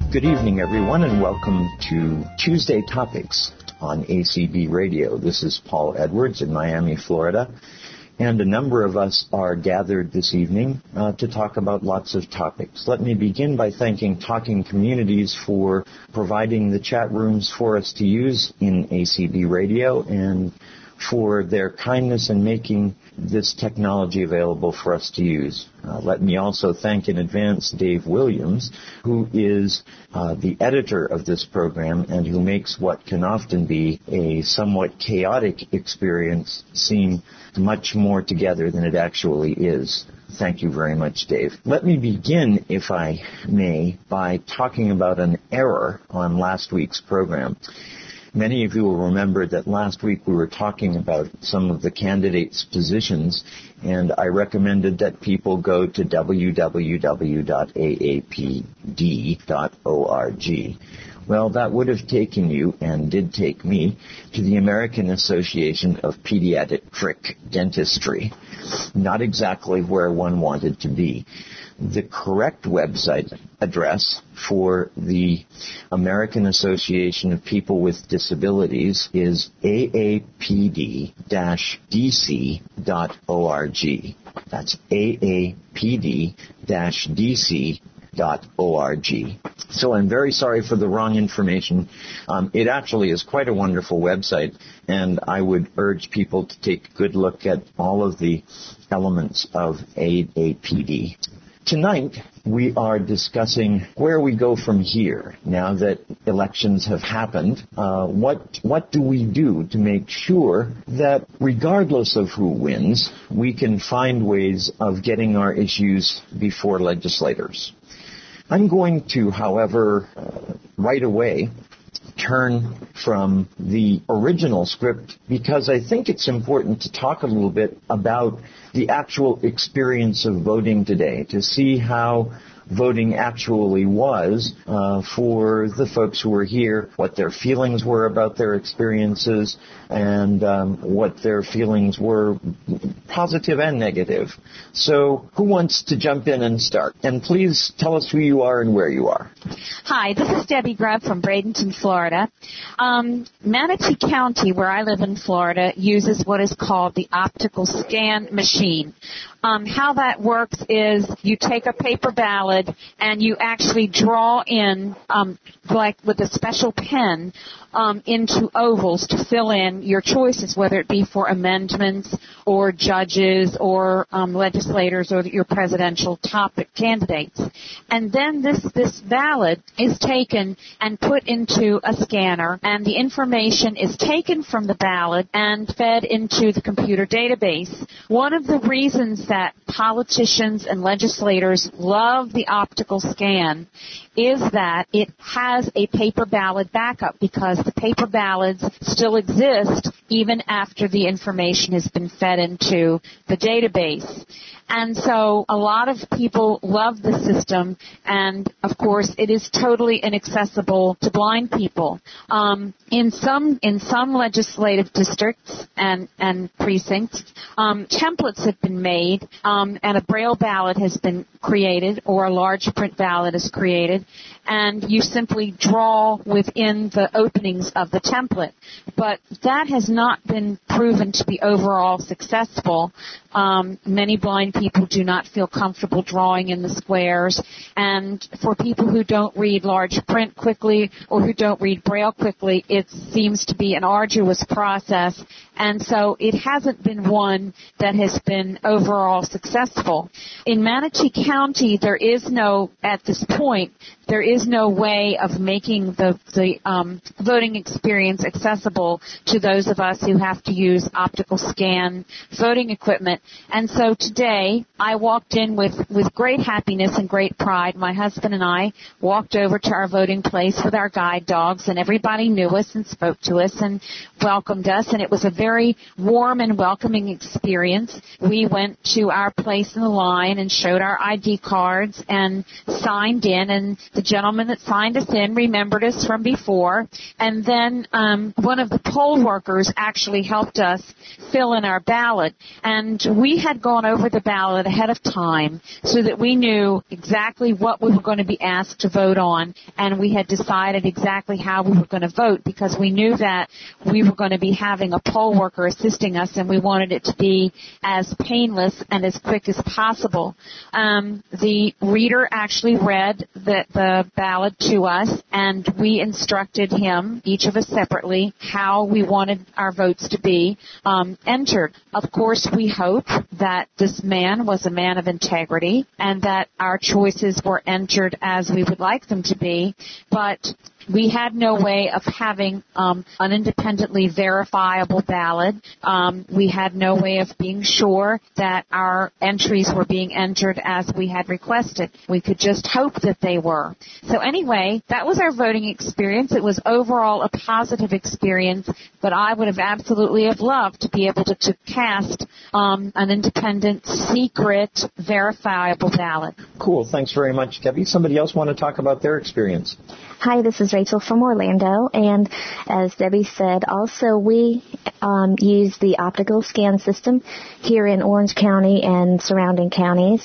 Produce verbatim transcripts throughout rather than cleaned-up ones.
Good evening, everyone, and welcome to Tuesday Topics on A C B Radio. This is Paul Edwards in Miami, Florida, and a number of us are gathered this evening uh, to talk about lots of topics. Let me begin by thanking Talking Communities for providing the chat rooms for us to use in A C B Radio and for their kindness in making this technology available for us to use. Uh, let me also thank in advance Dave Williams, who is uh, the editor of this program and who makes what can often be a somewhat chaotic experience seem much more together than it actually is. Thank you very much, Dave. Let me begin, if I may, by talking about an error on last week's program. Many of you will remember that last week we were talking about some of the candidates' positions, and I recommended that people go to w w w dot a a p d dot org. Well, that would have taken you, and did take me, to the American Association of Pediatric Dentistry. Not exactly where one wanted to be. The correct website address for the American Association of People with Disabilities is a a p d dash d c dot org. That's a a p d dash d c dot org. So I'm very sorry for the wrong information. Um, it actually is quite a wonderful website, and I would urge people to take a good look at all of the elements of A A P D. Tonight, we are discussing where we go from here now that elections have happened. Uh, what what do we do to make sure that regardless of who wins, we can find ways of getting our issues before legislators? I'm going to, however, uh, right away turn from the original script because I think it's important to talk a little bit about the actual experience of voting today, to see how voting actually was uh, for the folks who were here, what their feelings were about their experiences, and um, what their feelings were, positive and negative. So who wants to jump in and start? And please tell us who you are and where you are. Hi, this is Debbie Grubb from Bradenton, Florida. Um, Manatee County, where I live in Florida, uses what is called the optical scan machine. Um, how that works is you take a paper ballot and you actually draw in, um, like with a special pen, um, into ovals to fill in your choices, whether it be for amendments or judges or um, legislators or your presidential topic candidates. And then this, this ballot is taken and put into a scanner, and the information is taken from the ballot and fed into the computer database. One of the reasons that politicians and legislators love the optical scan is that it has a paper ballot backup, because the paper ballots still exist even after the information has been fed into the database. And so a lot of people love the system, and of course it is totally inaccessible to blind people. Um, in some in some legislative districts and and precincts, um, templates have been made, um, and a braille ballot has been created, or a large print ballot is created, and you simply draw within the openings of the template. But that has not been proven to be overall successful. Um, many blind people do not feel comfortable drawing in the squares, and for people who don't read large print quickly or who don't read braille quickly, it seems to be an arduous process, and so it hasn't been one that has been overall successful. In Manatee County, there is no, at this point, there is no way of making the, the um, voting experience accessible to those of us who have to use optical scan voting equipment. And so today, I walked in with, with great happiness and great pride. My husband and I walked over to our voting place with our guide dogs, and everybody knew us and spoke to us and welcomed us, and it was a very warm and welcoming experience. We went to our place in the line and showed our I D cards and signed in, and the gentleman that signed us in remembered us from before, and then um, one of the poll workers actually helped us fill in our ballot. And we had gone over the ballot ahead of time so that we knew exactly what we were going to be asked to vote on, and we had decided exactly how we were going to vote because we knew that we were going to be having a poll worker assisting us, and we wanted it to be as painless and as quick as possible. Um, the reader actually read the, the ballot to us, and we instructed him, each of us separately, how we wanted our votes to be um, entered. Of course, we hope that this man was a man of integrity and that our choices were entered as we would like them to be, but we had no way of having um, an independently verifiable ballot. Um, we had no way of being sure that our entries were being entered as we had requested. We could just hope that they were. So anyway, that was our voting experience. It was overall a positive experience, but I would have absolutely have loved to be able to, to cast um, an independent, secret, verifiable ballot. Cool. Thanks very much, Debbie. Somebody else want to talk about their experience? Hi, this is Rachel from Orlando, and as Debbie said, also we um, use the optical scan system here in Orange County and surrounding counties.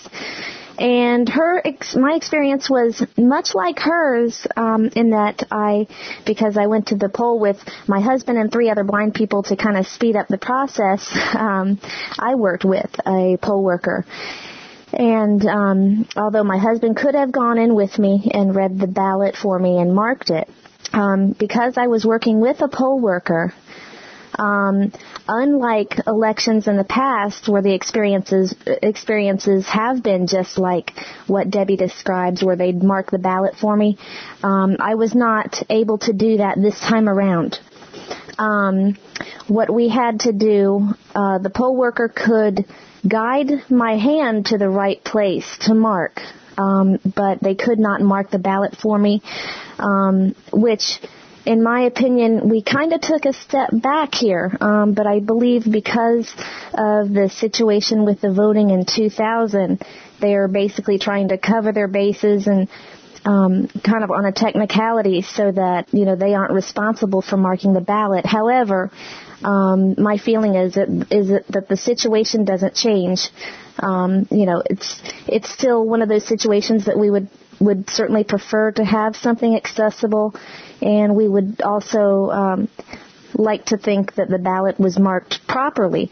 And her, ex- my experience was much like hers um, in that I, because I went to the poll with my husband and three other blind people to kind of speed up the process, um, I worked with a poll worker. And um, although my husband could have gone in with me and read the ballot for me and marked it, um, because I was working with a poll worker, um, unlike elections in the past where the experiences experiences have been just like what Debbie describes, where they'd mark the ballot for me, um, I was not able to do that this time around. Um, what we had to do, uh, the poll worker could guide my hand to the right place to mark, um, but they could not mark the ballot for me, um, which, in my opinion, we kind of took a step back here, um, but I believe because of the situation with the voting in two thousand, they are basically trying to cover their bases and um, kind of on a technicality so that, you know, they aren't responsible for marking the ballot. However, Um, my feeling is that, is that the situation doesn't change. Um, you know, it's it's still one of those situations that we would, would certainly prefer to have something accessible, and we would also um, like to think that the ballot was marked properly.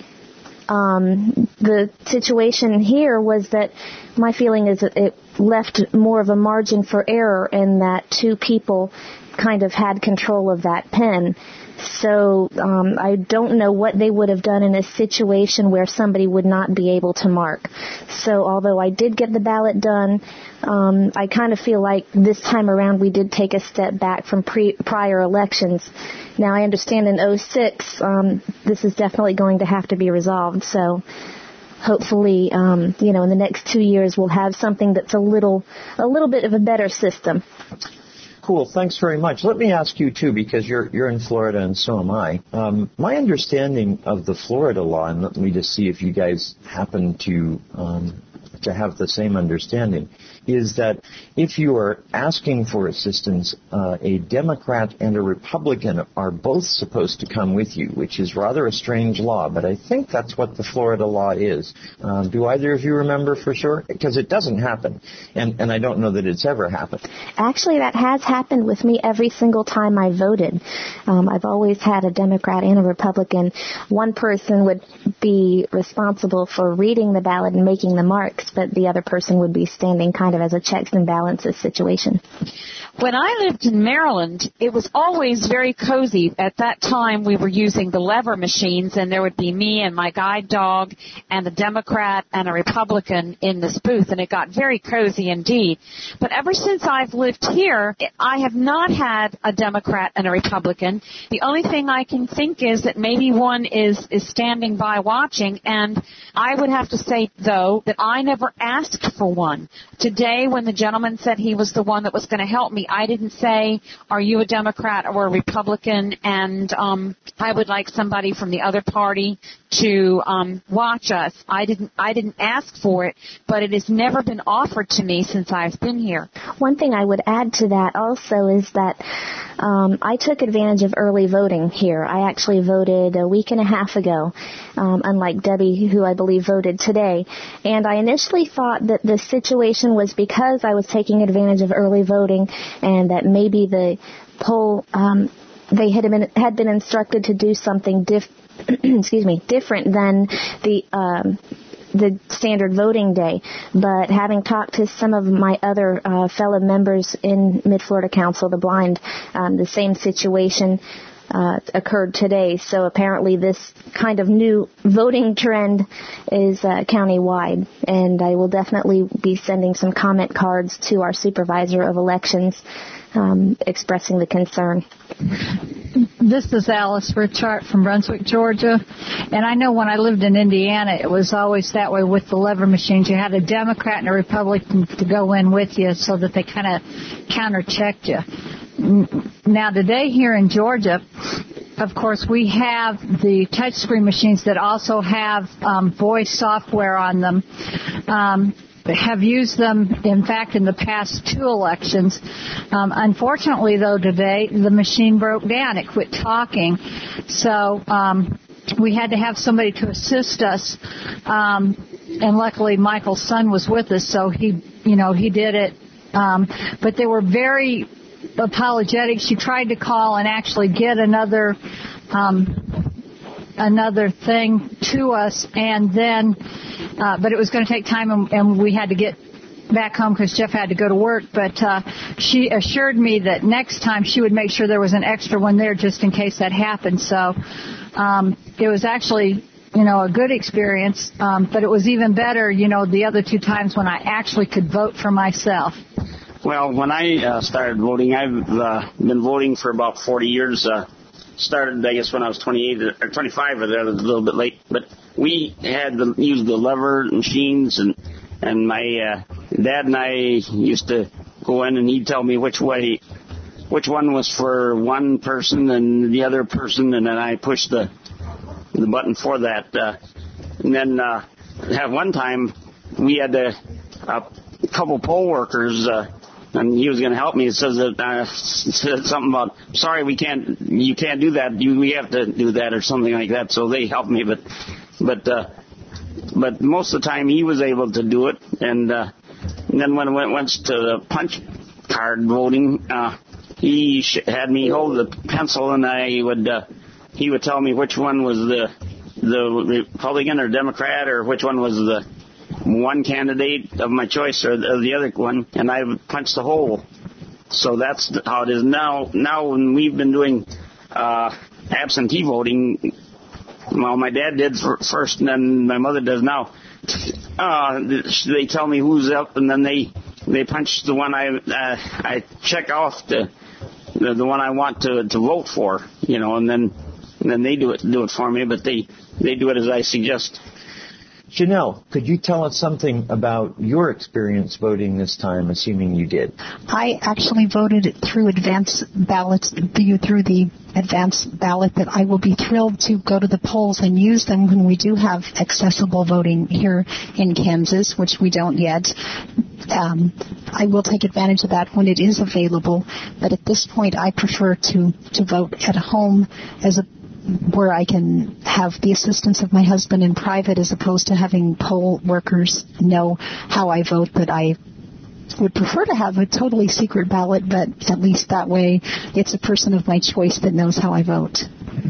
Um, the situation here was that my feeling is that it left more of a margin for error in that two people kind of had control of that pen. So um, I don't know what they would have done in a situation where somebody would not be able to mark. So although I did get the ballot done, um, I kind of feel like this time around we did take a step back from pre- prior elections. Now I understand in oh six um, this is definitely going to have to be resolved. So hopefully, um, you know, in the next two years we'll have something that's a little, a little bit of a better system. Cool. Thanks very much. Let me ask you, too, because you're you're in Florida and so am I. Um, my understanding of the Florida law, and let me just see if you guys happen to um, to have the same understanding, is that if you are asking for assistance, uh, a Democrat and a Republican are both supposed to come with you, which is rather a strange law, but I think that's what the Florida law is. Uh, do either of you remember for sure? Because it doesn't happen, and, and I don't know that it's ever happened. Actually, that has happened with me every single time I voted. Um, I've always had a Democrat and a Republican. One person would be responsible for reading the ballot and making the marks, but the other person would be standing kind of as a checks and balances situation. When I lived in Maryland, it was always very cozy. At that time, we were using the lever machines, and there would be me and my guide dog and a Democrat and a Republican in this booth, and it got very cozy indeed. But ever since I've lived here, I have not had a Democrat and a Republican. The only thing I can think is that maybe one is, is standing by watching, and I would have to say, though, that I never asked for one. Today, when the gentleman said he was the one that was going to help me, County, I didn't say, are you a Democrat or a Republican, and um, I would like somebody from the other party to um, watch us. I didn't I didn't ask for it, but it has never been offered to me since I've been here. One thing I would add to that also is that um, I took advantage of early voting here. I actually voted a week and a half ago, um, unlike Debbie, who I believe voted today. And I initially thought that the situation was because I was taking advantage of early voting and that maybe the poll, um, they had been, had been instructed to do something diff- excuse me, different than the um, the standard voting day. But having talked to some of my other uh, fellow members in Mid-Florida Council of the Blind, um, the same situation uh, occurred today. So apparently this kind of new voting trend is uh, county-wide. And I will definitely be sending some comment cards to our supervisor of elections um, expressing the concern. This is Alice Richart from Brunswick, Georgia. And I know when I lived in Indiana, it was always that way with the lever machines. You had a Democrat and a Republican to go in with you so that they kind of counter-checked you. Now, today here in Georgia, of course, we have the touchscreen machines that also have um, voice software on them. Um, have used them, in fact, in the past two elections. Um, unfortunately, though, today, the machine broke down. It quit talking. So um, we had to have somebody to assist us. Um, and luckily, Michael's son was with us, so he, you know, he did it. Um, but they were very apologetic. She tried to call and actually get another um, another thing to us, and then Uh, but it was going to take time, and, and we had to get back home because Jeff had to go to work. But uh, she assured me that next time she would make sure there was an extra one there just in case that happened. So um, it was actually, you know, a good experience. Um, but it was even better, you know, the other two times when I actually could vote for myself. Well, when I uh, started voting, I've uh, been voting for about forty years. Uh, started, I guess, when I was twenty-eight or twenty-five, or that was a little bit late. But we had to use the lever machines, and and my uh, dad and I used to go in, and he'd tell me which way, which one was for one person and the other person, and then I pushed the the button for that. Uh, and then uh, at one time we had a, a couple poll workers. Uh, And he was going to help me. It says that uh, said something about, sorry, we can't, you can't do that. You, we have to do that or something like that. So they helped me, but, but, uh, but most of the time he was able to do it. And, uh, and then when it went, went to the punch card voting, uh, he sh- had me hold the pencil, and I would, uh, he would tell me which one was the, the Republican or Democrat, or which one was the one candidate of my choice or the other one, and I would punch the hole. So that's how it is now. Now, when we've been doing uh, absentee voting, well, my dad did first, and then my mother does now. Uh, they tell me who's up, and then they they punch the one I uh, I check off the, the the one I want to to vote for, you know, and then and then they do it do it for me, but they they do it as I suggest. Janelle, could you tell us something about your experience voting this time, assuming you did? I actually voted through advance ballots, through the advance ballot, but I will be thrilled to go to the polls and use them when we do have accessible voting here in Kansas, which we don't yet. Um, I will take advantage of that when it is available, but at this point I prefer to, to vote at home as a where I can have the assistance of my husband in private, as opposed to having poll workers know how I vote. But I would prefer to have a totally secret ballot, but at least that way it's a person of my choice that knows how I vote.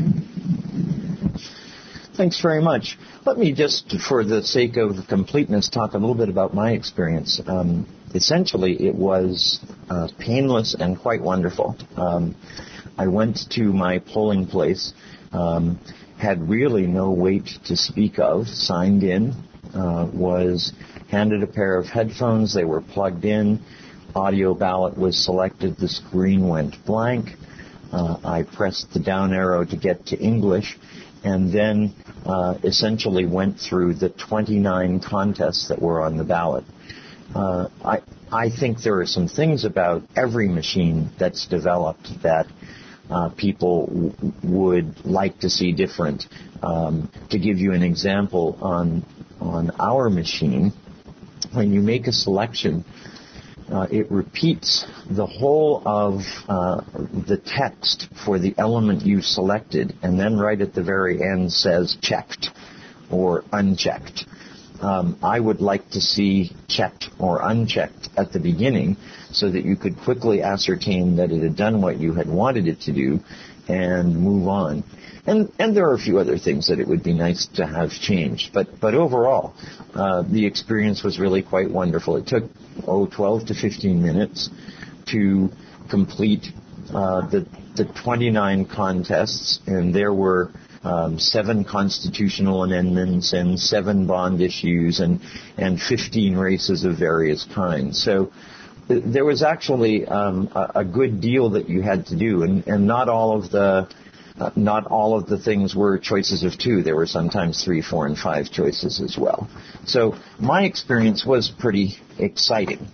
Thanks very much. Let me just, for the sake of completeness, talk a little bit about my experience. Um, essentially, it was uh, painless and quite wonderful. Um, I went to my polling place. Um, had really no wait to speak of, signed in, uh, was handed a pair of headphones. They were plugged in. Audio ballot was selected. The screen went blank. Uh, I pressed the down arrow to get to English, and then uh, essentially went through the twenty-nine contests that were on the ballot. uh, I, I think there are some things about every machine that's developed that uh, people w- would like to see different. Um, to give you an example, on on our machine, when you make a selection, uh, it repeats the whole of uh, the text for the element you selected, and then right at the very end says checked or unchecked. Um, I would like to see checked or unchecked at the beginning so that you could quickly ascertain that it had done what you had wanted it to do and move on. And, and there are a few other things that it would be nice to have changed. But, but overall, uh, the experience was really quite wonderful. It took, oh, twelve to fifteen minutes to complete uh, the, the twenty-nine contests, and there were Um, seven constitutional amendments and seven bond issues and, and fifteen races of various kinds. So th- there was actually um, a, a good deal that you had to do, and, and not all of the uh, not all of the things were choices of two. There were sometimes three, four, and five choices as well. So my experience was pretty exciting.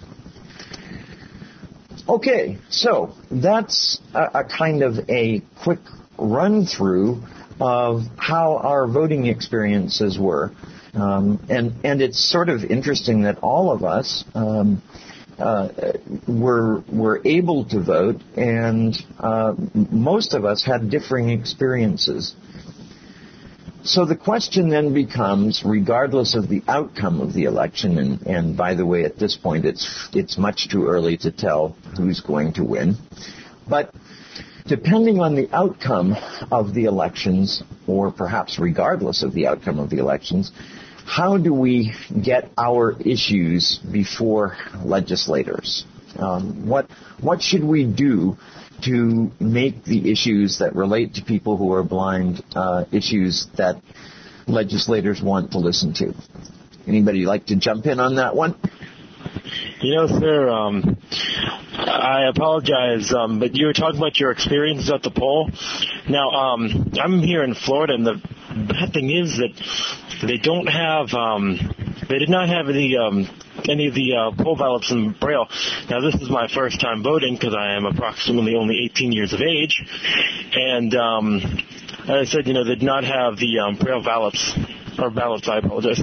Okay, so that's a, a kind of a quick run through of how our voting experiences were. Um, and, and it's sort of interesting that all of us um, uh, were, were able to vote, and uh, most of us had differing experiences. So the question then becomes, regardless of the outcome of the election, and, and by the way, at this point it's, it's much too early to tell who's going to win, but depending on the outcome of the elections, or perhaps regardless of the outcome of the elections, how do we get our issues before legislators? Um, what what should we do to make the issues that relate to people who are blind uh, issues that legislators want to listen to? Anybody like to jump in on that one? You know, sir, um, I apologize, um, but you were talking about your experiences at the poll. Now, um, I'm here in Florida, and the bad thing is that they don't have, um, they did not have any, um, any of the uh, poll ballots in Braille. Now, this is my first time voting because I am approximately only eighteen years of age, and um, as I said, you know, they did not have the um, Braille ballots, or ballots, I apologize.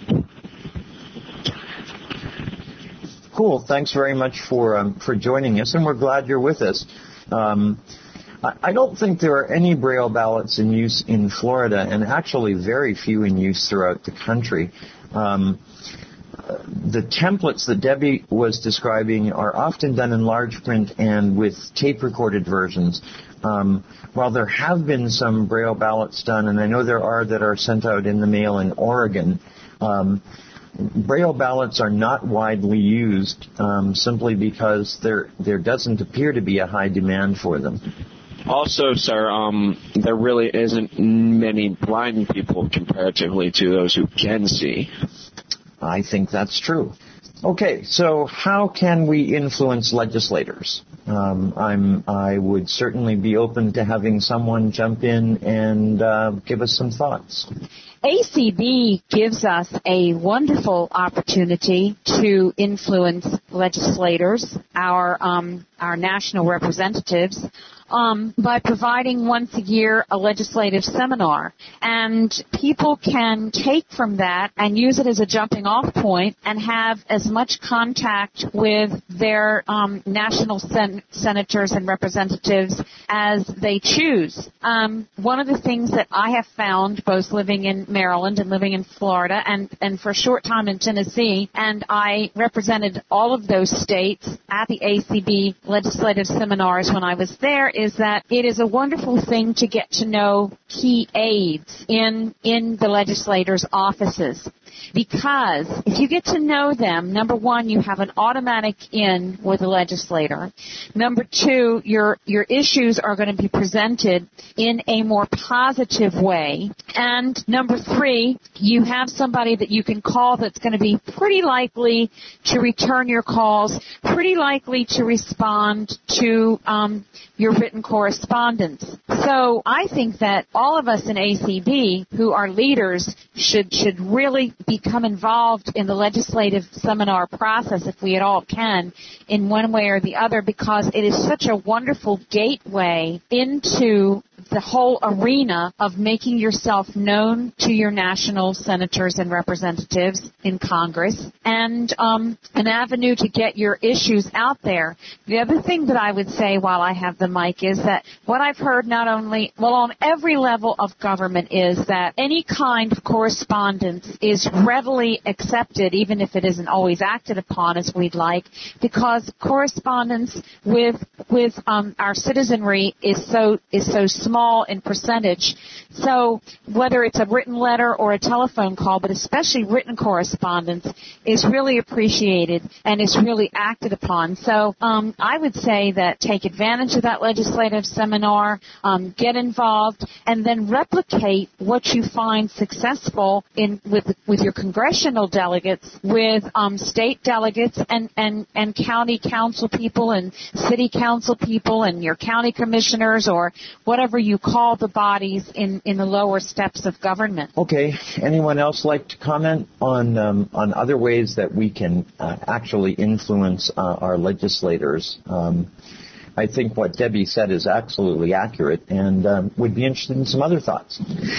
Cool. Thanks very much for um, for joining us, and we're glad you're with us. Um, I, I don't think there are any Braille ballots in use in Florida, and actually very few in use throughout the country. Um, the templates that Debbie was describing are often done in large print and with tape-recorded versions. Um, while there have been some Braille ballots done, and I know there are that are sent out in the mail in Oregon, um, Braille ballots are not widely used um, simply because there there doesn't appear to be a high demand for them. Also, sir, um, there really isn't many blind people comparatively to those who can see. I think that's true. Okay, so how can we influence legislators? Um, I'm I would certainly be open to having someone jump in and uh, give us some thoughts. A C B gives us a wonderful opportunity to influence legislators, our um, our national representatives, um, by providing once a year a legislative seminar. And people can take from that and use it as a jumping off point and have as much contact with their um, national sen- senators and representatives as they choose. Um, one of the things that I have found, both living in Maryland and living in Florida and, and for a short time in Tennessee, and I represented all of those states at the A C B legislative seminars when I was there, is that it is a wonderful thing to get to know key aides in, in the legislators' offices. Because if you get to know them, number one, you have an automatic in with a legislator. Number two, your your issues are going to be presented in a more positive way. And number three, you have somebody that you can call that's going to be pretty likely to return your calls, pretty likely to respond to um, your written correspondence. So I think that all of us in A C B who are leaders should should really become involved in the legislative seminar process, if we at all can, in one way or the other, because it is such a wonderful gateway into the whole arena of making yourself known to your national senators and representatives in Congress, and um, an avenue to get your issues out there. The other thing that I would say while I have the mic is that what I've heard not only, well, on every level of government, is that any kind of correspondence is readily accepted, even if it isn't always acted upon as we'd like, because correspondence with with um, our citizenry is so is so small in percentage. So whether it's a written letter or a telephone call, but especially written correspondence, is really appreciated and is really acted upon. So um, I would say that take advantage of that legislative seminar, um, get involved, and then replicate what you find successful in with with your congressional delegates, with um, state delegates, and, and, and county council people and city council people and your county commissioners, or whatever you call the bodies in, in the lower steps of government. Okay. Anyone else like to comment on um, on other ways that we can uh, actually influence uh, our legislators? Um, I think what Debbie said is absolutely accurate, and um, would be interested in some other thoughts.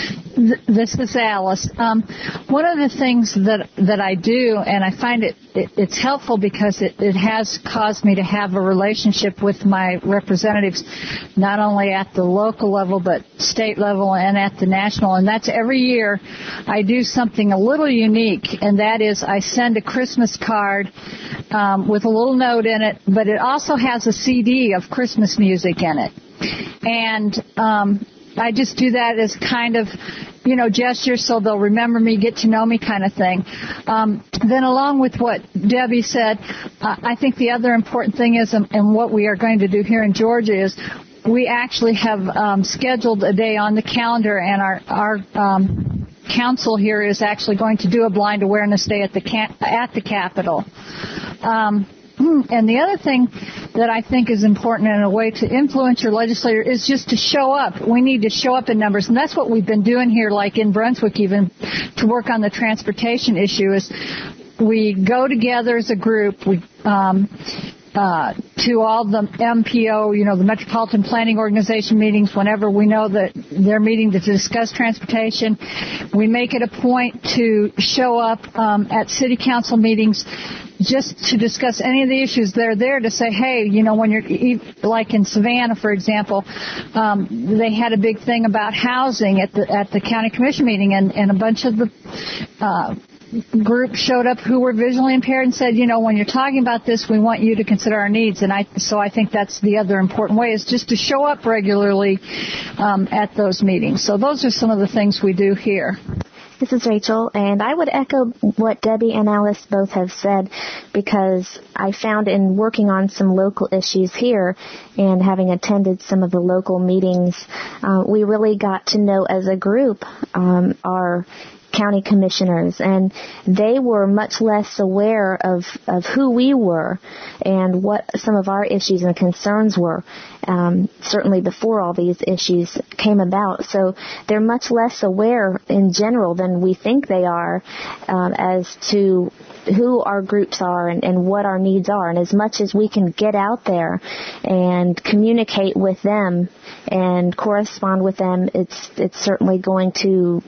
This is Alice. Um, one of the things that that I do, and I find it, it it's helpful because it, it has caused me to have a relationship with my representatives, not only at the local level but state level and at the national. And that's every year I do something a little unique, and that is I send a Christmas card um, with a little note in it, but it also has a C D of Christmas music in it. And um, I just do that as kind of, you know, gesture so they'll remember me, get to know me kind of thing. Um, then along with what Debbie said, uh, I think the other important thing is, um, and what we are going to do here in Georgia is, we actually have um, scheduled a day on the calendar, and our, our um, council here is actually going to do a blind awareness day at the ca- at the Capitol. Um, And the other thing that I think is important in a way to influence your legislator is just to show up. We need to show up in numbers, and that's what we've been doing here, like in Brunswick even, to work on the transportation issue. Is we go together as a group, we um, uh, to all the M P O, you know, the Metropolitan Planning Organization meetings, whenever we know that they're meeting to discuss transportation. We make it a point to show up um, at city council meetings just to discuss any of the issues. They're there to say, hey, you know, when you're, like in Savannah, for example, um, they had a big thing about housing at the at the county commission meeting, and, and a bunch of the uh, group showed up who were visually impaired and said, you know, when you're talking about this, we want you to consider our needs. And I, so I think that's the other important way, is just to show up regularly um, at those meetings. So those are some of the things we do here. This is Rachel, and I would echo what Debbie and Alice both have said, because I found in working on some local issues here and having attended some of the local meetings, uh, we really got to know as a group um, our county commissioners, and they were much less aware of, of who we were and what some of our issues and concerns were, um, certainly before all these issues came about. So they're much less aware in general than we think they are um, as to who our groups are and, and what our needs are. And as much as we can get out there and communicate with them and correspond with them, it's it's certainly going to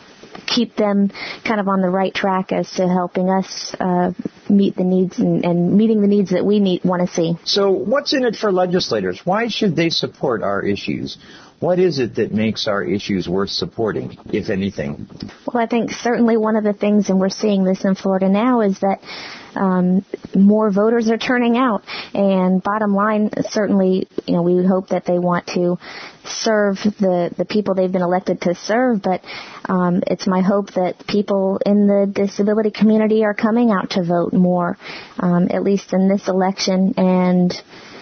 keep them kind of on the right track as to helping us uh, meet the needs and, and meeting the needs that we need want to see. So what's in it for legislators? Why should they support our issues? What is it that makes our issues worth supporting, if anything? Well, I think certainly one of the things, and we're seeing this in Florida now, is that um, more voters are turning out. And bottom line, certainly, you know, we would hope that they want to serve the, the people they've been elected to serve, but um, it's my hope that people in the disability community are coming out to vote more, um, at least in this election, and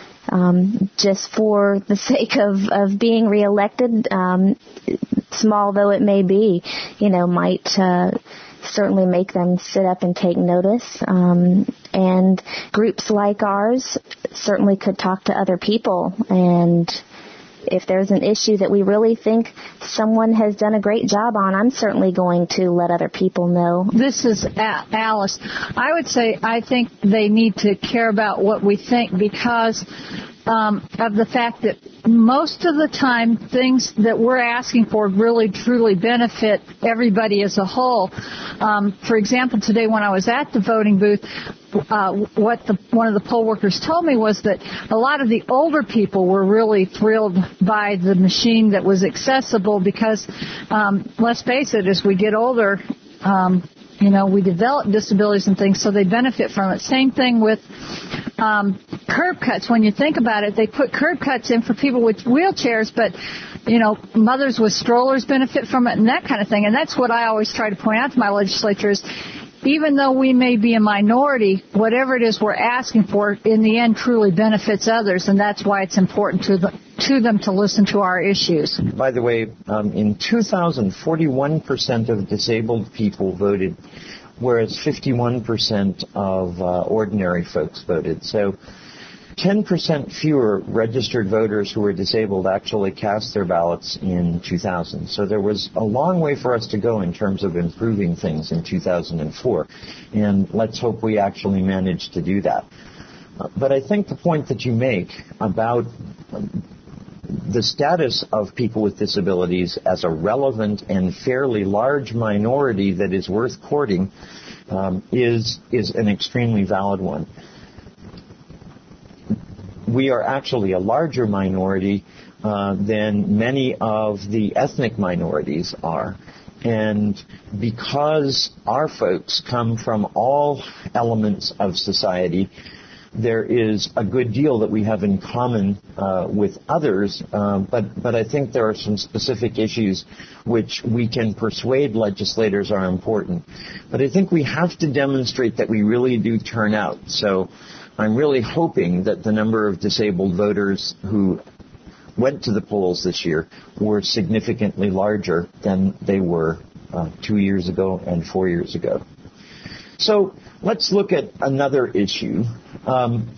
Um, just for the sake of, of being reelected, um, small though it may be, you know, might uh, certainly make them sit up and take notice. Um, and groups like ours certainly could talk to other people and if there's an issue that we really think someone has done a great job on, I'm certainly going to let other people know. This is Alice. I would say I think they need to care about what we think because um, of the fact that most of the time things that we're asking for really truly benefit everybody as a whole. Um, for example, today when I was at the voting booth, uh, what the, one of the poll workers told me was that a lot of the older people were really thrilled by the machine that was accessible because, um, let's face it, as we get older, um, you know, we develop disabilities and things, so they benefit from it. Same thing with um, curb cuts. When you think about it, they put curb cuts in for people with wheelchairs, but, you know, mothers with strollers benefit from it and that kind of thing. And that's what I always try to point out to my legislators. Even though we may be a minority, whatever it is we're asking for, in the end, truly benefits others, and that's why it's important to the, to them to listen to our issues. By the way, um, in two thousand, forty-one percent of disabled people voted, whereas fifty-one percent of uh, ordinary folks voted. So ten percent fewer registered voters who were disabled actually cast their ballots in two thousand. So there was a long way for us to go in terms of improving things in two thousand four. And let's hope we actually manage to do that. Uh, but I think the point that you make about um, the status of people with disabilities as a relevant and fairly large minority that is worth courting um, is is an extremely valid one. We are actually a larger minority uh, than many of the ethnic minorities are. And because our folks come from all elements of society, there is a good deal that we have in common uh, with others, uh, but, but I think there are some specific issues which we can persuade legislators are important. But I think we have to demonstrate that we really do turn out. So I'm really hoping that the number of disabled voters who went to the polls this year were significantly larger than they were uh, two years ago and four years ago. So let's look at another issue. Um,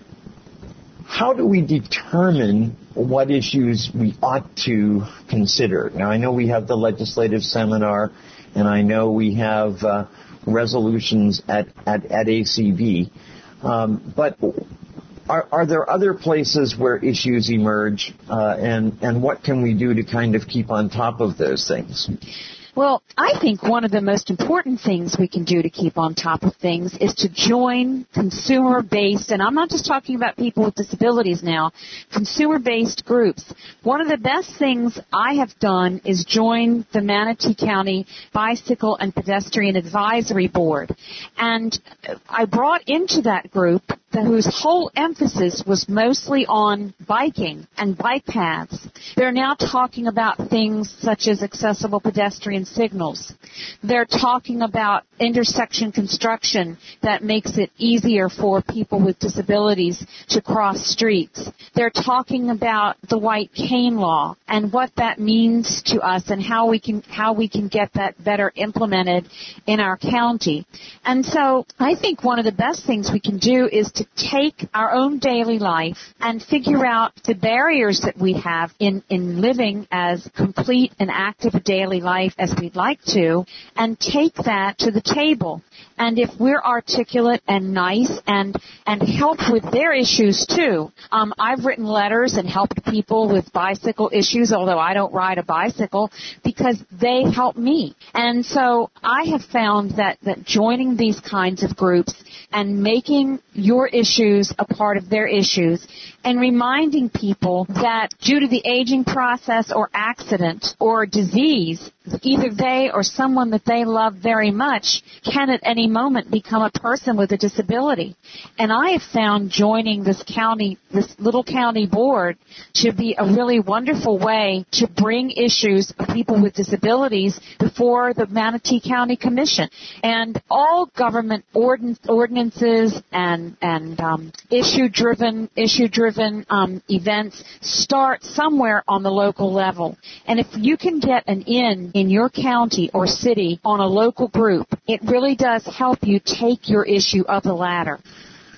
how do we determine what issues we ought to consider? Now, I know we have the legislative seminar, and I know we have uh, resolutions at, at, at A C B. Um, but are, are there other places where issues emerge, uh, and, and what can we do to kind of keep on top of those things? Well, I think one of the most important things we can do to keep on top of things is to join consumer-based, and I'm not just talking about people with disabilities now, consumer-based groups. One of the best things I have done is join the Manatee County Bicycle and Pedestrian Advisory Board. And I brought into that group whose whole emphasis was mostly on biking and bike paths. They're now talking about things such as accessible pedestrian signals. They're talking about intersection construction that makes it easier for people with disabilities to cross streets. They're talking about the white cane law and what that means to us and how we can how we can get that better implemented in our county. And so I think one of the best things we can do is to take our own daily life and figure out the barriers that we have in, in living as complete and active a daily life as we'd like to, and take that to the table. And if we're articulate and nice and and help with their issues too. Um, I've written letters and helped people with bicycle issues, although I don't ride a bicycle, because they help me. And so I have found that, that joining these kinds of groups and making your issues a part of their issues and reminding people that due to the aging process or accident or disease, either they or someone that they love very much can at any moment become a person with a disability. And I have found joining this county, this little county board, to be a really wonderful way to bring issues of people with disabilities before the Manatee County Commission. And all government ordin- ordinances and, and um, issue-driven, issue-driven um, events start somewhere on the local level. And if you can get an in in your county or city on a local group, it really does help you take your issue up the ladder.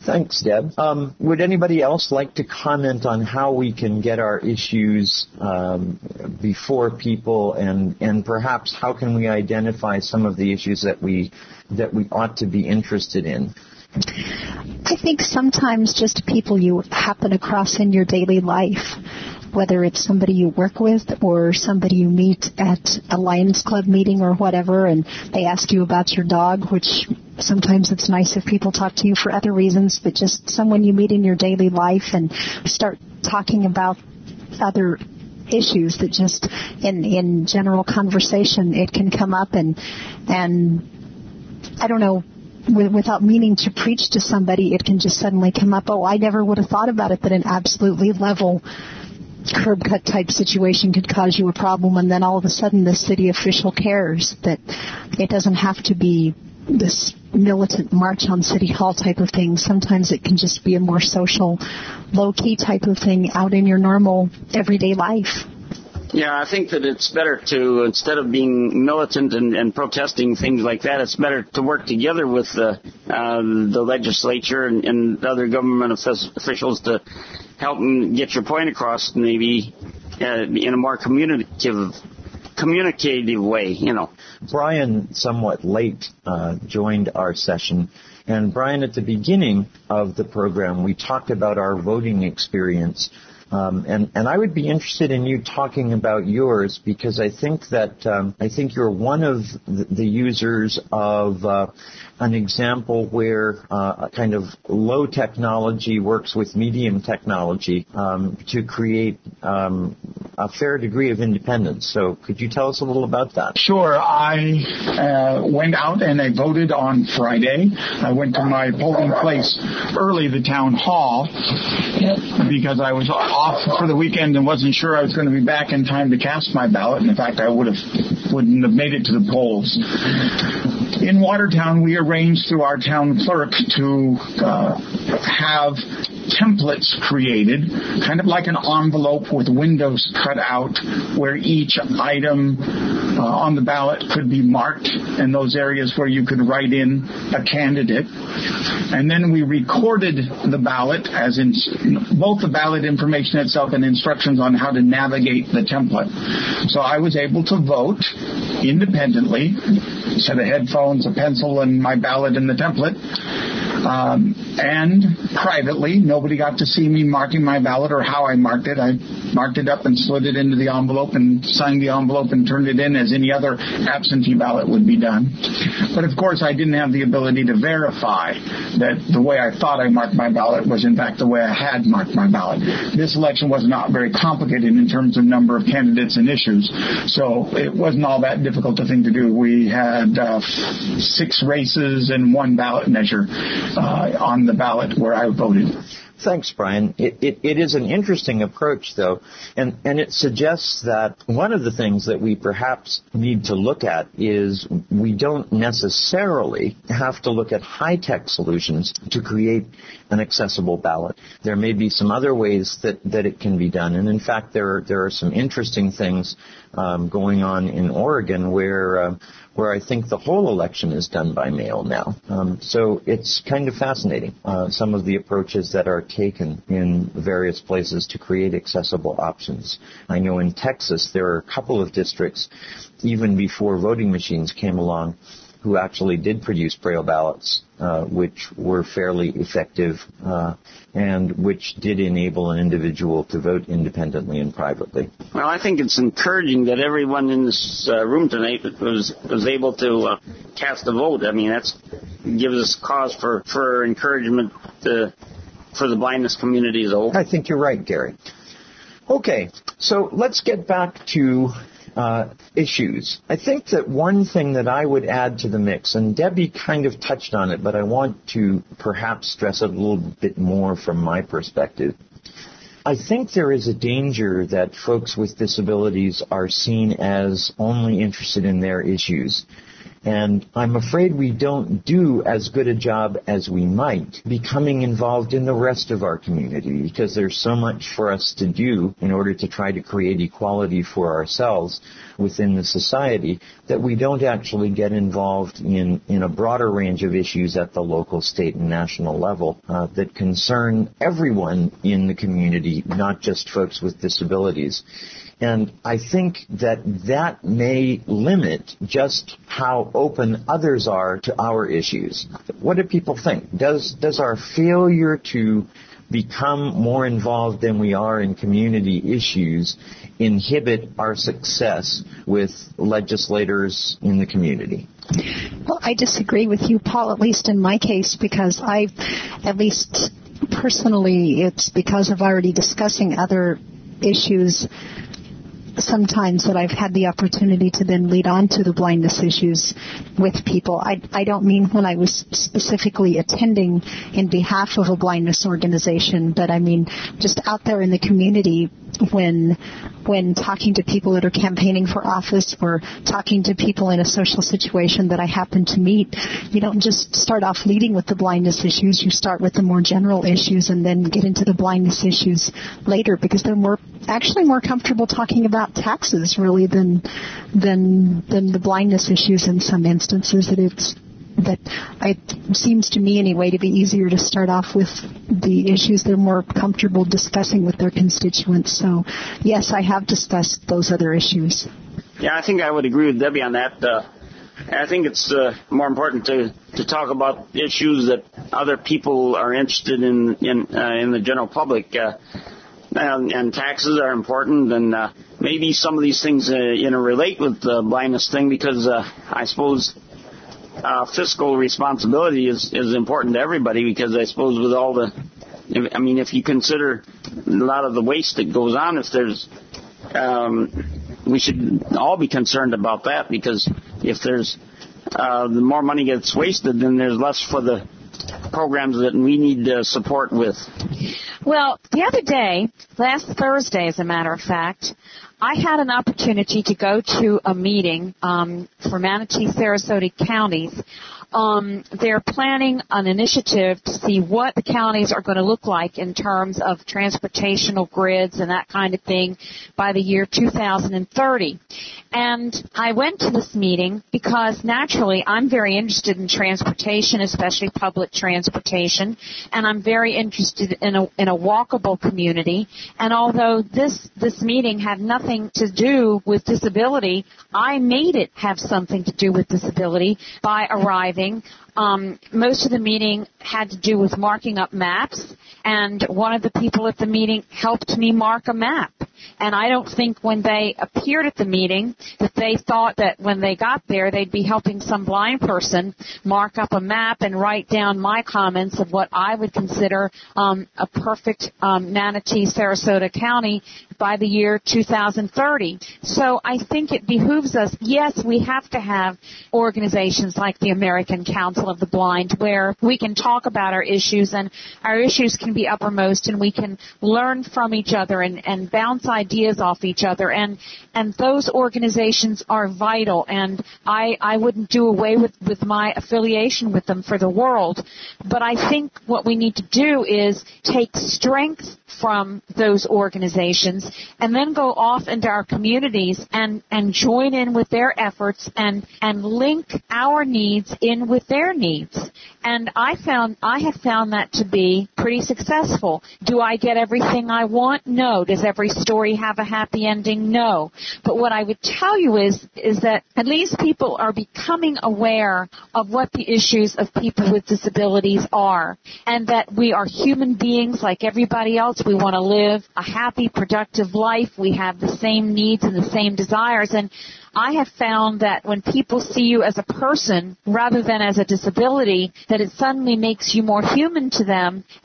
Thanks, Deb. Um, would anybody else like to comment on how we can get our issues um, before people, and, and perhaps how can we identify some of the issues that we that we ought to be interested in? I think sometimes just people you happen across in your daily life, whether it's somebody you work with or somebody you meet at a Lions Club meeting or whatever, and they ask you about your dog, which sometimes it's nice if people talk to you for other reasons, but just someone you meet in your daily life and start talking about other issues that just in in general conversation it can come up, and and I don't know, without meaning to preach to somebody, it can just suddenly come up, oh, I never would have thought about it, that an absolutely level curb cut type situation could cause you a problem, and then all of a sudden the city official cares that it doesn't have to be this militant march on City Hall type of thing. Sometimes it can just be a more social, low-key type of thing out in your normal everyday life. Yeah, I think that it's better to, instead of being militant and, and protesting things like that, it's better to work together with the, uh, the legislature and, and other government officials to help them get your point across, maybe uh, in a more communicative, communicative way, you know. Brian, somewhat late, uh, joined our session. And Brian, at the beginning of the program, we talked about our voting experience. Um, and, and I would be interested in you talking about yours, because I think that um, I think you're one of the, the users of uh, an example where uh, a kind of low technology works with medium technology um, to create um, a fair degree of independence. So could you tell us a little about that? Sure. I uh, went out and I voted on Friday. I went to my polling place early, the town hall, because I was off for the weekend and wasn't sure I was going to be back in time to cast my ballot. And in fact, I would have wouldn't have made it to the polls. In Watertown, we arranged through our town clerk to uh, have templates created, kind of like an envelope with windows cut out where each item uh, on the ballot could be marked, and those areas where you could write in a candidate. And then we recorded the ballot, as in both the ballot information itself and instructions on how to navigate the template. So I was able to vote independently, set of headphones, a pencil, and my ballot in the template. Um, and privately, nobody got to see me marking my ballot or how I marked it. I marked it up and slid it into the envelope and signed the envelope and turned it in as any other absentee ballot would be done. But of course, I didn't have the ability to verify that the way I thought I marked my ballot was in fact the way I had marked my ballot. This election was not very complicated in terms of number of candidates and issues, so it wasn't all that difficult a thing to do. We had uh, six races and one ballot measure Uh, on the ballot where I voted. Thanks, Brian. It, it, it is an interesting approach, though, and, and it suggests that one of the things that we perhaps need to look at is we don't necessarily have to look at high-tech solutions to create an accessible ballot. There may be some other ways that, that it can be done, and in fact, there are, there are some interesting things um, going on in Oregon where uh, where I think the whole election is done by mail now. Um, so it's kind of fascinating, uh, some of the approaches that are taken in various places to create accessible options. I know in Texas there are a couple of districts, even before voting machines came along, who actually did produce Braille ballots, uh, which were fairly effective uh, and which did enable an individual to vote independently and privately. Well, I think it's encouraging that everyone in this uh, room tonight was was able to uh, cast a vote. I mean, that's gives us cause for, for encouragement to, for the blindness community as a whole. I think you're right, Gary. Okay, so let's get back to Uh, issues. I think that one thing that I would add to the mix, and Debbie kind of touched on it, but I want to perhaps stress it a little bit more from my perspective. I think there is a danger that folks with disabilities are seen as only interested in their issues. And I'm afraid we don't do as good a job as we might becoming involved in the rest of our community, because there's so much for us to do in order to try to create equality for ourselves within the society, that we don't actually get involved in, in a broader range of issues at the local, state, and national level uh, that concern everyone in the community, not just folks with disabilities. And I think that that may limit just how open others are to our issues. What do people think? Does does our failure to become more involved than we are in community issues inhibit our success with legislators in the community? Well, I disagree with you, Paul, at least in my case, because I, at least personally, it's because of already discussing other issues sometimes that I've had the opportunity to then lead on to the blindness issues with people. I, I don't mean when I was specifically attending in behalf of a blindness organization, but I mean just out there in the community when when talking to people that are campaigning for office or talking to people in a social situation that I happen to meet. You don't just start off leading with the blindness issues. You start with the more general issues and then get into the blindness issues later, because they're more actually more comfortable talking about taxes really than than than the blindness issues in some instances. That it's that it seems to me anyway to be easier to start off with the issues they're more comfortable discussing with their constituents. So yes, I have discussed those other issues. Yeah, I think I would agree with Debbie on that. Uh, I think it's uh, more important to, to talk about issues that other people are interested in in, uh, in the general public. Uh, And, and taxes are important, and uh, maybe some of these things uh, you know relate with the blindness thing, because uh, I suppose uh, fiscal responsibility is, is important to everybody, because I suppose with all the, I mean, if you consider a lot of the waste that goes on, if there's, um, we should all be concerned about that, because if there's, uh, the more money gets wasted, then there's less for the programs that we need uh, support with. Well, the other day, last Thursday, as a matter of fact, I had an opportunity to go to a meeting um, for Manatee, Sarasota counties. Um, they're planning an initiative to see what the counties are going to look like in terms of transportational grids and that kind of thing by the year two thousand thirty. And I went to this meeting because naturally I'm very interested in transportation, especially public transportation, and I'm very interested in a, in a walkable community. And although this, this meeting had nothing to do with disability, I made it have something to do with disability by arriving. Um, most of the meeting had to do with marking up maps, and one of the people at the meeting helped me mark a map. And I don't think when they appeared at the meeting that they thought that when they got there they'd be helping some blind person mark up a map and write down my comments of what I would consider um, a perfect um, Manatee, Sarasota County by the year two thousand thirty. So I think it behooves us, yes, we have to have organizations like the American Council of the Blind where we can talk about our issues and our issues can be uppermost and we can learn from each other and, and bounce ideas off each other, and and those organizations are vital, and I, I wouldn't do away with, with my affiliation with them for the world. But I think what we need to do is take strength from those organizations and then go off into our communities and, and join in with their efforts and, and link our needs in with their needs. And I found I have found that to be pretty successful. Do I get everything I want? No. Does every story have a happy ending? No. But what I would tell you is is that at least people are becoming aware of what the issues of people with disabilities are, and that we are human beings like everybody else. We want to live a happy, productive life. We have the same needs and the same desires, and I have found that when people see you as a person rather than as a disability, that it suddenly makes you more human to them, and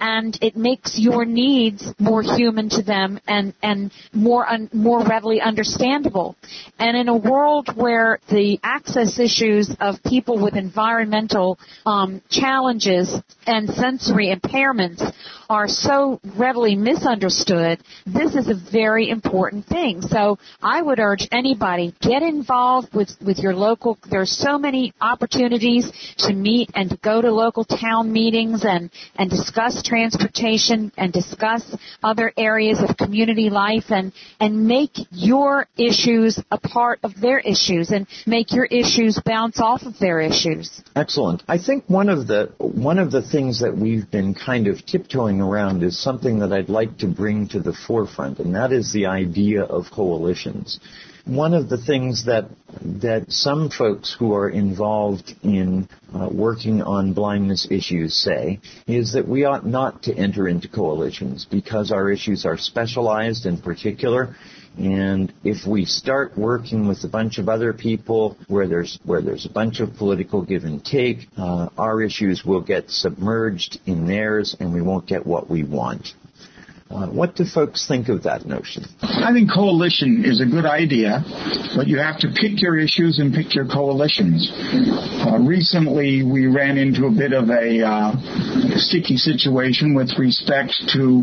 and it makes your needs more human to them and, and more un, more readily understandable. And in a world where the access issues of people with environmental um, challenges and sensory impairments are so readily misunderstood, this is a very important thing. So I would urge anybody, get involved with, with your local, there are so many opportunities to meet and to go to local town meetings and, and discuss transportation and discuss other areas of community life and, and make your issues a part of their issues and make your issues bounce off of their issues. Excellent. I think one of the one of the things that we've been kind of tiptoeing around is something that I'd like to bring to the forefront, and that is the idea of coalitions. One of the things that that some folks who are involved in uh, working on blindness issues say is that we ought not to enter into coalitions because our issues are specialized and particular. And if we start working with a bunch of other people where there's where there's a bunch of political give and take, uh, our issues will get submerged in theirs and we won't get what we want. Uh, what do folks think of that notion? I think coalition is a good idea, but you have to pick your issues and pick your coalitions. Uh, recently, we ran into a bit of a uh, sticky situation with respect to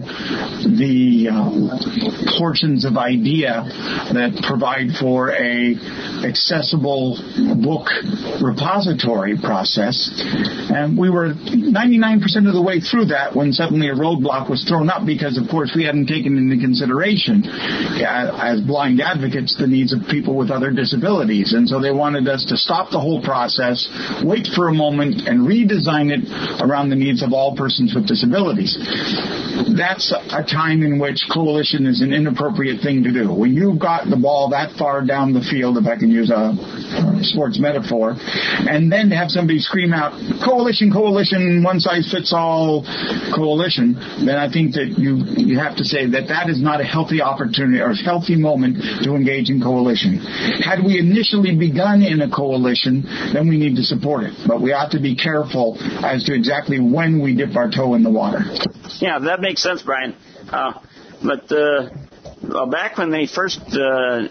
the uh, portions of IDEA that provide for a accessible book repository process. And we were ninety-nine percent of the way through that when suddenly a roadblock was thrown up because, of course, we hadn't taken into consideration, as blind advocates, the needs of people with other disabilities. And so they wanted us to stop the whole process, wait for a moment, and redesign it around the needs of all persons with disabilities. That's a time in which coalition is an inappropriate thing to do. When you've got the ball that far down the field, if I can use a sports metaphor, and then to have somebody scream out, coalition, coalition, one size fits all coalition, then I think that you you have to say that that is not a healthy opportunity or a healthy moment to engage in coalition. Had we initially begun in a coalition, then we need to support it. But we ought to be careful as to exactly when we dip our toe in the water. Yeah, that makes sense, Brian. Uh, but uh, well, back when they first uh,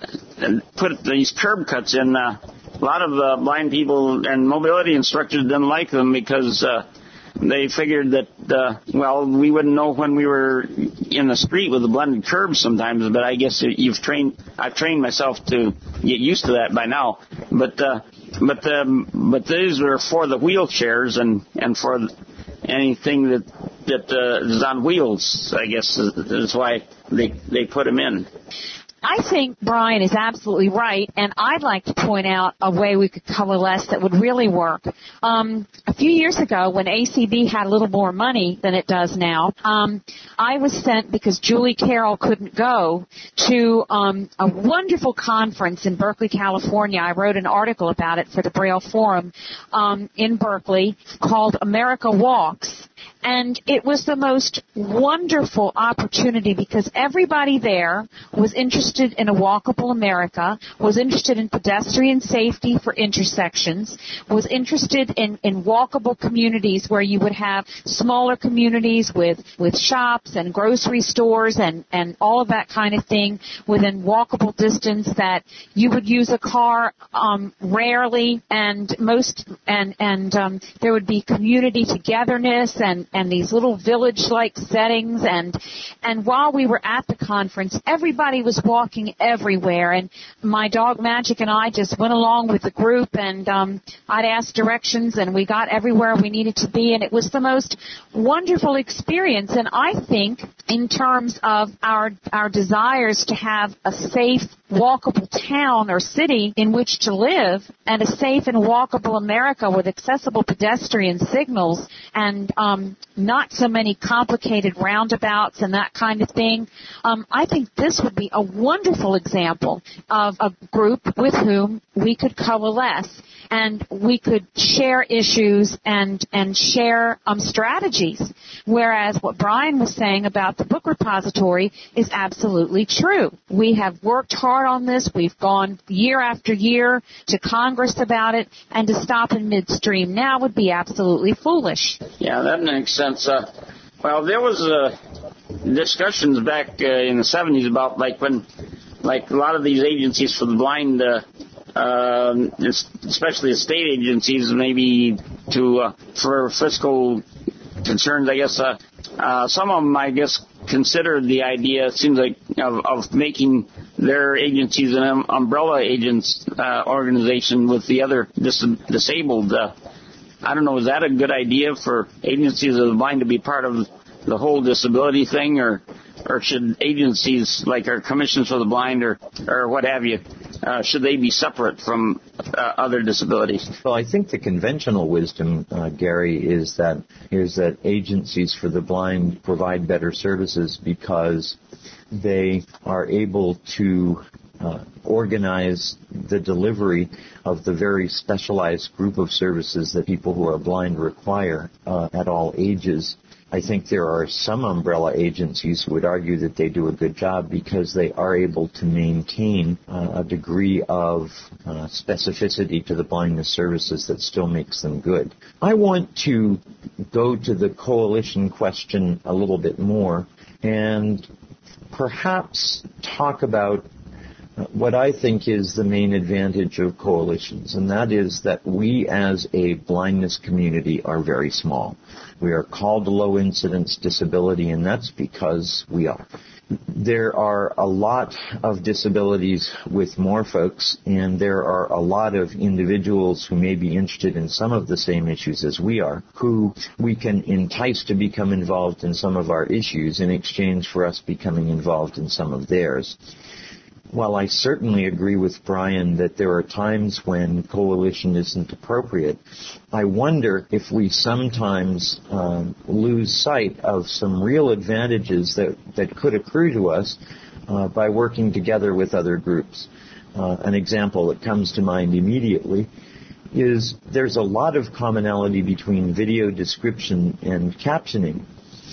put these curb cuts in, uh, a lot of uh, blind people and mobility instructors didn't like them because uh, they figured that, uh, well, we wouldn't know when we were in the street with the blended curbs sometimes, but I guess you've trained, I've trained myself to get used to that by now. But, uh, but, um, but these were for the wheelchairs and, and for anything that, that, uh, is on wheels, I guess is why they, they put them in. I think Brian is absolutely right, and I'd like to point out a way we could coalesce that would really work. Um, a few years ago, when A C B had a little more money than it does now, um, I was sent, because Julie Carroll couldn't go, to um, a wonderful conference in Berkeley, California. I wrote an article about it for the Braille Forum um, in Berkeley called America Walks. And it was the most wonderful opportunity because everybody there was interested in a walkable America, was interested in pedestrian safety for intersections, was interested in, in walkable communities where you would have smaller communities with, with shops and grocery stores and, and all of that kind of thing within walkable distance, that you would use a car um, rarely, and most and and um, there would be community togetherness and and these little village-like settings. And and while we were at the conference, everybody was walking everywhere. And my dog Magic and I just went along with the group, and um, I'd ask directions, and we got everywhere we needed to be. And it was the most wonderful experience. And I think in terms of our our desires to have a safe, walkable town or city in which to live, and a safe and walkable America with accessible pedestrian signals and um, not so many complicated roundabouts and that kind of thing, um, I think this would be a wonderful example of a group with whom we could coalesce and we could share issues and and share um, strategies. Whereas what Brian was saying about the book repository is absolutely true. We have worked hard on this. We've gone year after year to Congress about it, and to stop in midstream now would be absolutely foolish. Yeah, that makes sense. Uh, Well, there was uh, discussions back uh, in the seventies about like when, like a lot of these agencies for the blind, uh, uh, especially the state agencies, maybe to uh, for fiscal concerns, I guess. Uh, uh, some of them, I guess, considered the idea. It seems like of, of making their agencies an um, umbrella agents uh, organization with the other dis- disabled. Uh, I don't know. Is that a good idea for agencies of the blind to be part of the whole disability thing, or or should agencies like our commissions for the blind or or what have you, uh, should they be separate from uh, other disabilities? Well, I think the conventional wisdom, uh, Gary, is that is that agencies for the blind provide better services because they are able to uh, organize the delivery of the very specialized group of services that people who are blind require uh, at all ages. I think there are some umbrella agencies who would argue that they do a good job because they are able to maintain uh, a degree of uh, specificity to the blindness services that still makes them good. I want to go to the coalition question a little bit more and perhaps talk about what I think is the main advantage of coalitions, and that is that we as a blindness community are very small. We are called low incidence disability, and that's because we are. There are a lot of disabilities with more folks, and there are a lot of individuals who may be interested in some of the same issues as we are, who we can entice to become involved in some of our issues in exchange for us becoming involved in some of theirs. While I certainly agree with Brian that there are times when coalition isn't appropriate, I wonder if we sometimes um, lose sight of some real advantages that, that could accrue to us uh, by working together with other groups. Uh, an example that comes to mind immediately is there's a lot of commonality between video description and captioning.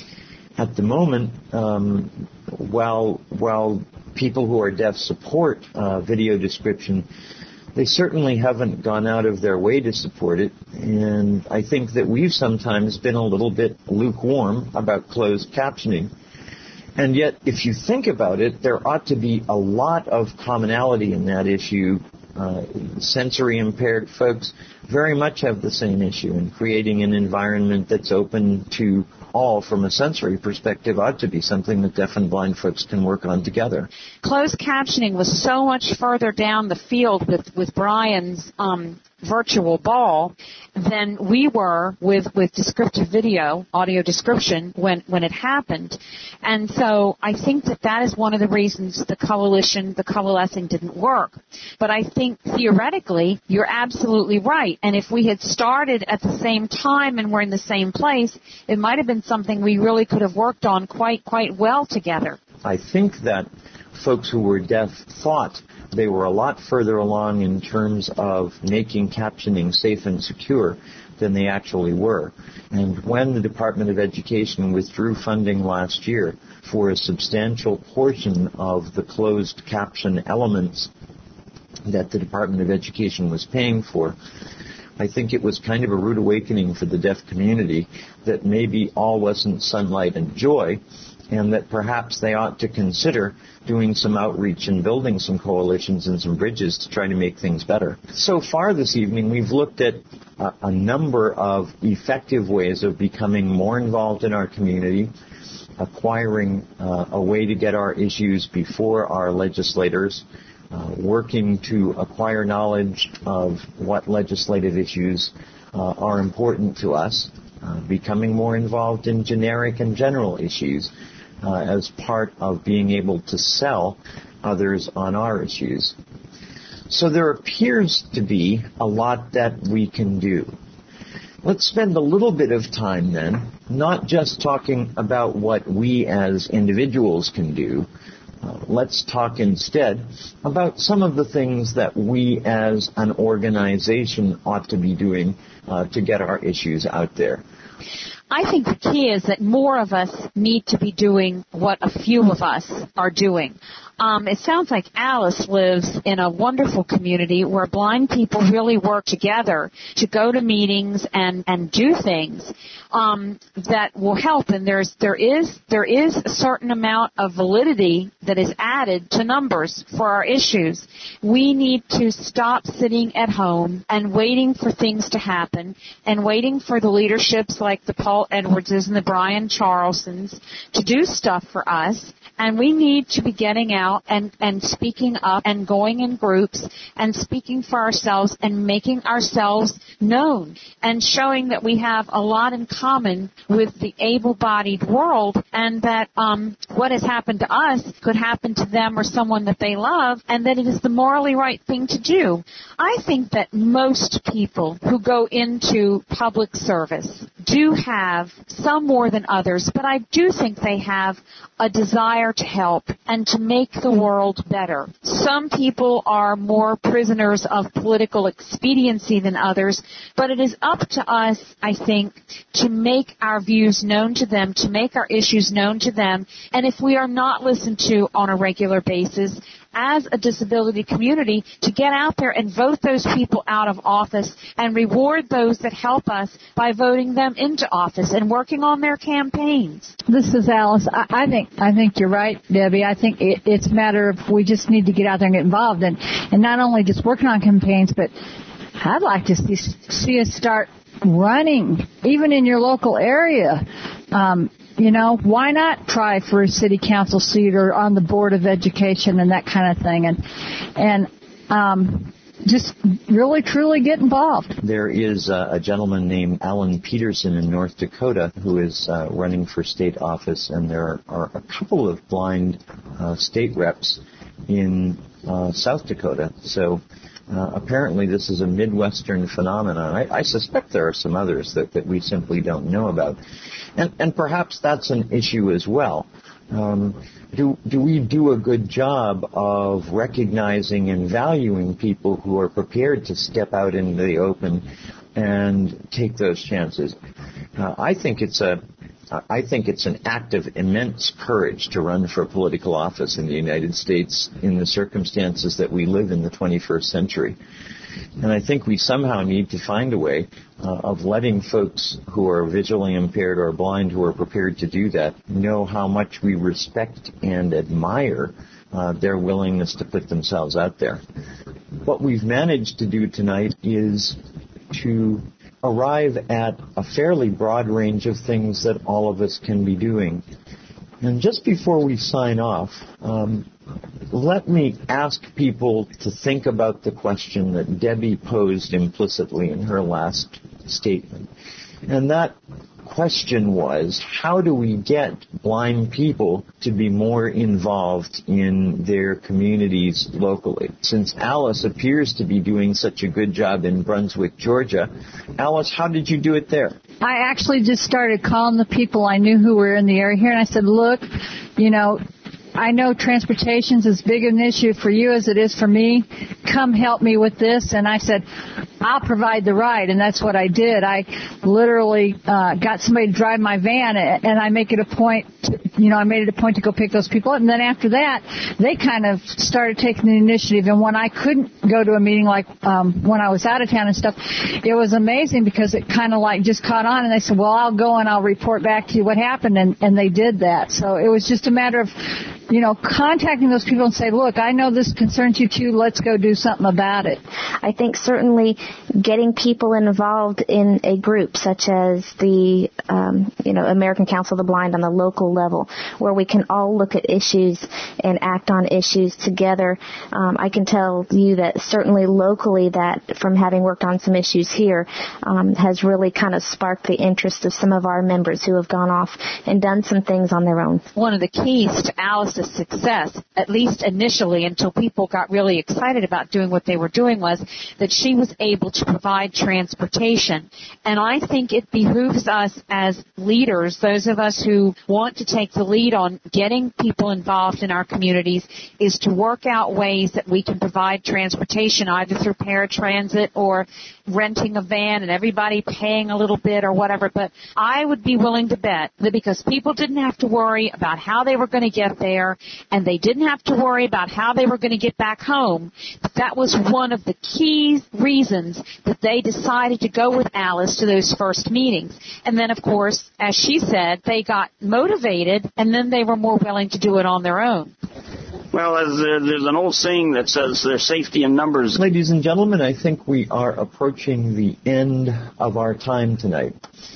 At the moment, um, while while people who are deaf support uh, video description, they certainly haven't gone out of their way to support it, and I think that we've sometimes been a little bit lukewarm about closed captioning. And yet, if you think about it, there ought to be a lot of commonality in that issue. Uh, sensory impaired folks very much have the same issue, and creating an environment that's open to all from a sensory perspective ought to be something that deaf and blind folks can work on together. Closed captioning was so much further down the field with, with Brian's um, virtual ball than we were with, with descriptive video, audio description, when, when it happened. And so I think that that is one of the reasons the coalition, the coalescing didn't work. But I think theoretically, you're absolutely right. And if we had started at the same time and were in the same place, it might have been something we really could have worked on quite, quite well together. I think that folks who were deaf thought they were a lot further along in terms of making captioning safe and secure than they actually were. And when the Department of Education withdrew funding last year for a substantial portion of the closed caption elements that the Department of Education was paying for, I think it was kind of a rude awakening for the deaf community that maybe all wasn't sunlight and joy, and that perhaps they ought to consider doing some outreach and building some coalitions and some bridges to try to make things better. So far this evening, we've looked at a, a number of effective ways of becoming more involved in our community, acquiring uh, a way to get our issues before our legislators, uh, working to acquire knowledge of what legislative issues uh, are important to us, uh, becoming more involved in generic and general issues, Uh, as part of being able to sell others on our issues. So there appears to be a lot that we can do. Let's spend a little bit of time then, not just talking about what we as individuals can do. Uh, let's talk instead about some of the things that we as an organization ought to be doing uh, to get our issues out there. I think the key is that more of us need to be doing what a few of us are doing. Um, it sounds like Alice lives in a wonderful community where blind people really work together to go to meetings and, and do things um, that will help. And there's there is there is a certain amount of validity that is added to numbers for our issues. We need to stop sitting at home and waiting for things to happen and waiting for the leaderships like the Paul Edwardses and the Brian Charlesons to do stuff for us. And we need to be getting out and, and speaking up and going in groups and speaking for ourselves and making ourselves known and showing that we have a lot in common with the able-bodied world and that um, what has happened to us could happen to them or someone that they love and that it is the morally right thing to do. I think that most people who go into public service do have, some more than others, but I do think they have a desire to help and to make the world better. Some people are more prisoners of political expediency than others, but it is up to us, I think, to make our views known to them, to make our issues known to them, and if we are not listened to on a regular basis, as a disability community, to get out there and vote those people out of office and reward those that help us by voting them into office and working on their campaigns. This is Alice. I, I think I think you're right, Debbie. I think it, it's a matter of we just need to get out there and get involved, and and not only just working on campaigns, but I'd like to see, see us start running, even in your local area. Um, You know, why not try for a city council seat or on the board of education and that kind of thing, and and um, just really truly get involved. There is uh, a gentleman named Alan Peterson in North Dakota who is uh, running for state office, and there are, are a couple of blind uh, state reps in uh, South Dakota. So uh, apparently this is a Midwestern phenomenon. I, I suspect there are some others that, that we simply don't know about. And, and perhaps that's an issue as well. Um, do, do we do a good job of recognizing and valuing people who are prepared to step out into the open and take those chances? Uh, I think it's a, I think it's an act of immense courage to run for political office in the United States in the circumstances that we live in the twenty-first century. And I think we somehow need to find a way uh, of letting folks who are visually impaired or blind who are prepared to do that know how much we respect and admire uh, their willingness to put themselves out there. What we've managed to do tonight is to arrive at a fairly broad range of things that all of us can be doing. And just before we sign off, um, let me ask people to think about the question that Debbie posed implicitly in her last statement. And that question was, how do we get blind people to be more involved in their communities locally? Since Alice appears to be doing such a good job in Brunswick, Georgia, Alice, how did you do it there? I actually just started calling the people I knew who were in the area here, and I said, look, you know, I know transportation's as big an issue for you as it is for me. Come help me with this. And I said, I'll provide the ride. And that's what I did. I literally uh, got somebody to drive my van, and I make it a point, to, you know, I made it a point to go pick those people up. And then after that, they kind of started taking the initiative. And when I couldn't go to a meeting, like um, when I was out of town and stuff, it was amazing because it kind of like just caught on. And they said, well, I'll go and I'll report back to you what happened. And, and they did that. So it was just a matter of, you know, contacting those people and say, look, I know this concerns you too. Let's go do something about it. I think certainly getting people involved in a group such as the, um, you know, American Council of the Blind on the local level, where we can all look at issues and act on issues together. Um, I can tell you that certainly locally that from having worked on some issues here um, has really kind of sparked the interest of some of our members who have gone off and done some things on their own. One of the keys to Alice's success, at least initially until people got really excited about doing what they were doing, was that she was able able to provide transportation. And I think it behooves us as leaders, those of us who want to take the lead on getting people involved in our communities, is to work out ways that we can provide transportation either through paratransit or renting a van and everybody paying a little bit or whatever. But I would be willing to bet that because people didn't have to worry about how they were going to get there and they didn't have to worry about how they were going to get back home, that that was one of the key reasons that they decided to go with Alice to those first meetings. And then, of course, as she said, they got motivated and then they were more willing to do it on their own. Well, as there, there's an old saying that says there's safety in numbers. Ladies and gentlemen, I think we are approaching the end of our time tonight.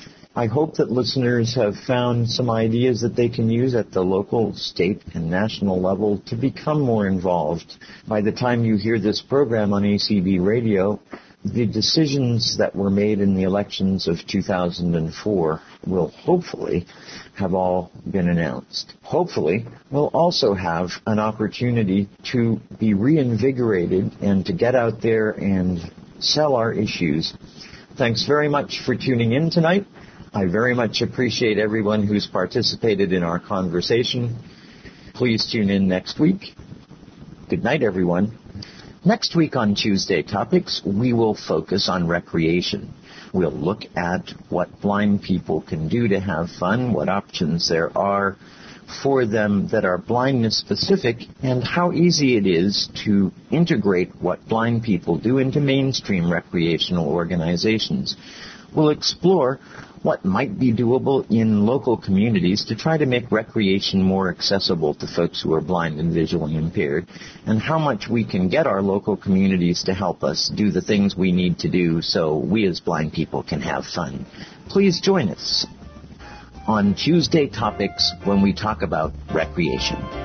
I hope that listeners have found some ideas that they can use at the local, state, and national level to become more involved. By the time you hear this program on A C B Radio, the decisions that were made in the elections of two thousand four will hopefully have all been announced. Hopefully, we'll also have an opportunity to be reinvigorated and to get out there and sell our issues. Thanks very much for tuning in tonight. I very much appreciate everyone who's participated in our conversation. Please tune in next week. Good night, everyone. Next week on Tuesday Topics, we will focus on recreation. We'll look at what blind people can do to have fun, what options there are for them that are blindness specific, and how easy it is to integrate what blind people do into mainstream recreational organizations. We'll explore what might be doable in local communities to try to make recreation more accessible to folks who are blind and visually impaired, and how much we can get our local communities to help us do the things we need to do so we as blind people can have fun. Please join us on Tuesday Topics when we talk about recreation.